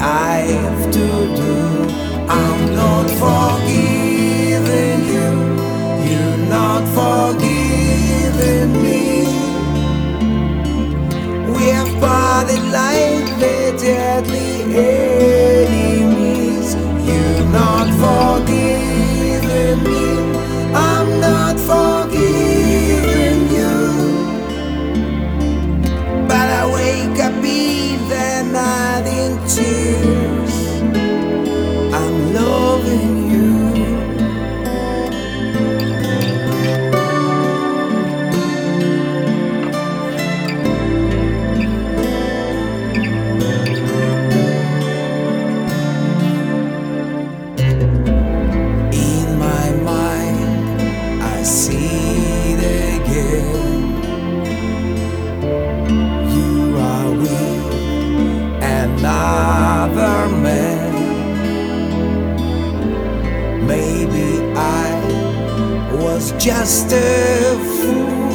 I have to do. I'm not forgiving you. You're not forgiving me. We have parted like the deadly enemies. You're not forgiving me. I'm not forgiving you. But I wake up in the night in tears. I'm loving you. In my mind, I see it again. You are with another man. Maybe I was just a fool,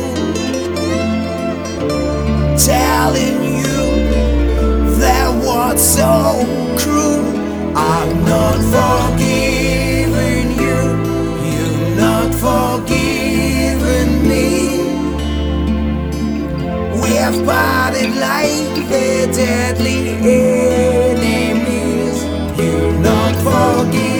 telling you that was so cruel. I'm not forgiving you. You're not forgiving me. We have parted like the deadly enemies. You're not forgiving.